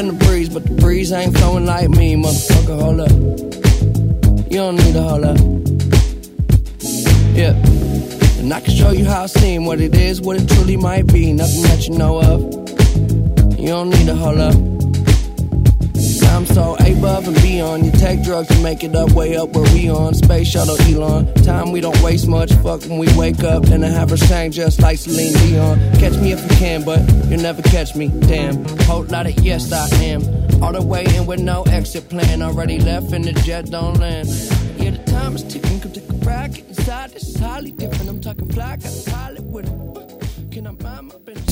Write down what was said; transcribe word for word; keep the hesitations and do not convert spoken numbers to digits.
in the breeze, but the breeze ain't flowing like me, motherfucker, hold up. You don't need to hold up. Yeah. And I can show you how it seems, what it is, what it truly might be. Nothing that you know of. You don't need to hold up. I'm so above and beyond. You take drugs to make it up, way up where we on. Space shuttle Elon. Time we don't waste much. Fuck when we wake up. Then I have her sang just like Celine Dion. Catch me if you can, but you'll never catch me. Damn. Whole lot of yes I am. All the way in with no exit plan. Already left and the jet don't land. Yeah, the time is ticking. Come take a ride. Get inside. This is highly different. I'm talking fly. Got a pilot with it. Can I mind my business?